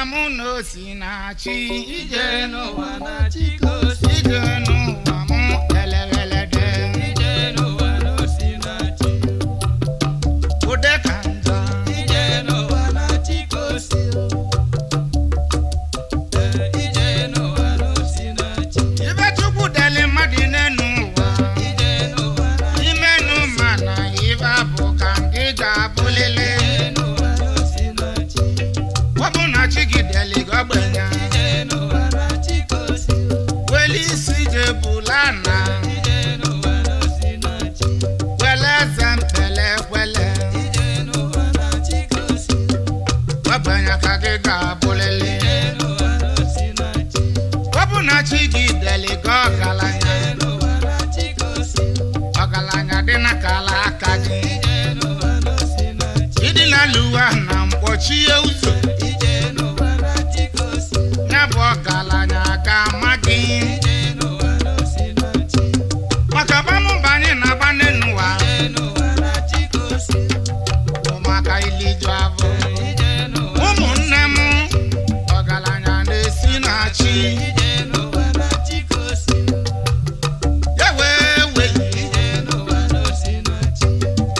Wamuno sinachi ije n'ụwa na chikosi ije n'ụwa mụ elewelede ije n'ụwa n'osinachi ude ka njọ ije n'ụwa na chikosi ije n'ụwa n'osinachi ibe Chukwu deli mmadụ n'enu ụwa ije n'ụwa na imenu mana ibe bụ ka ndị ga-abụlele ije n'ụwa n'osinachi ọ bụ na chi gị deli gị ogbenya ije n'ụwa na chikosi weli isi je bula na ije n'ụwa n'osinachi wele eze mpele kwele ije n'ụwa na chikosi ogbenya ka gị ga-abụlele ije n'ụwa n'osinachi ọ bụ na chi gị deli gị ọgaranya ije n'ụwa na chikosi ọgaranya dị na kala aka gị ije n'ụwa n'osinachi ịdị n'ala uwe ahụ na mkpọchie ụzọ ije n'ụwa na chikosi ya bụ ọgaranya ga-ama gị ije n'ụwa n'osinachi maka bamụba anyị na-agba n'ụwa ije n'ụwa na chikosi bụ maka iliju afọ ije n'ụwa ụmụnne m ọgaranya na-esi na chi ije n'ụwa na chikosi ya wee wee ije n'ụwa n'osinachi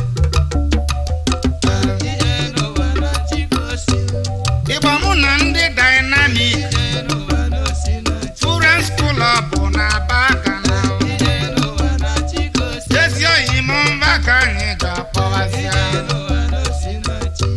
ije n'ụwa na chikosi ịgba mụ na ndị dynamic ije n'ụwa n'osinachi foreign school ọ bụ na aba gana ije n'ụwa na chikosi ezi oyi m mba ka anyị ga-akpọwazịa ije n'ụwa n'osinachi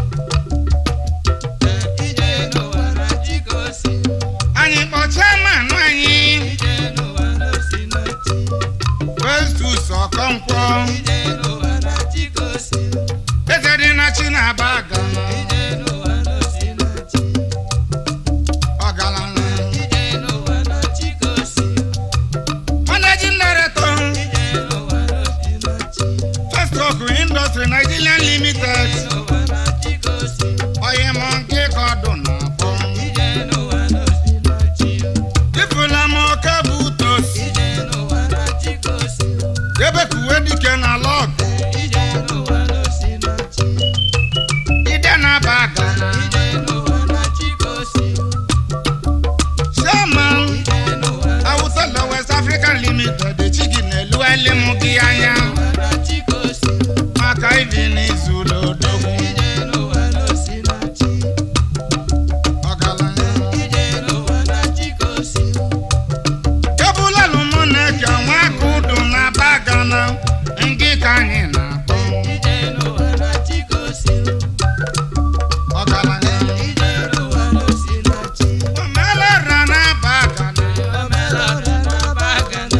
ije n'ụwa na chikosi anyị kpọchaa manụ anyị ije n'ụwa n'osinachi Festus Ọkọnkwọ ije n'ụwa na chikosi eze dị na chi na aba gana ije n'ụwa n'osinachi ọgaranya ije n'ụwa na chikosi managing director ije n'ụwa n'osinachi First Rock Industry Nigeria Limited n'ụwa na chikosi onye mụ nke ka ọdụ na-abụ ije n'ụwa n'osinachi dịpụla m ọka bụ utos ije n'ụwa na chikosi ebe kuwe dike na lọg ije n'ụwa n'osinachi ide na-aba gana ije n'ụwa na chikosi Chairman ije n'ụwa Awụsala West African Limited chigi na-elu elim gị anya na chikosi maka ibi n'izu n'odogwu ije n'ụwa n'osinachi ọgaranya ije n'ụwa na chikosi ebulalụ mụ na-eke nwa aka ụdụ na aba gana ngị ka anyị na-akpọ ije n'ụwa na chikosi ọgaranya ije n'ụwa n'osinachi omelera na aba gana omelọra na-abagana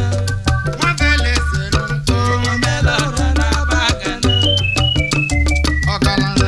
nwafelesere nto omelọra na-abagana ọgaranya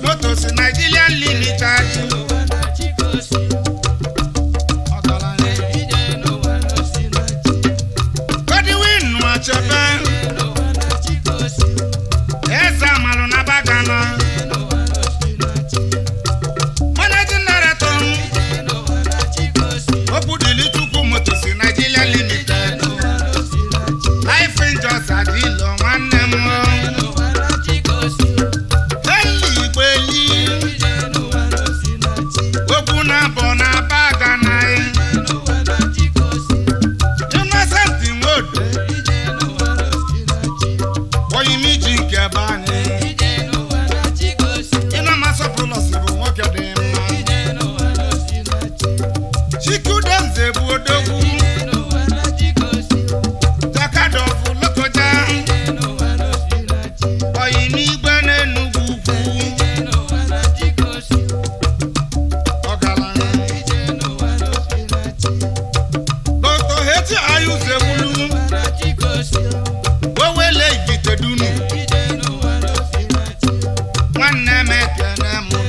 Motors Nigeria Limited. Godwin Nwachebe. Eze Amalu na Bagana. Managing Director. Obudili Chukwu Motors Nigeria Limited. Life Angels Adilo nwanne m. Nwanne m ekene m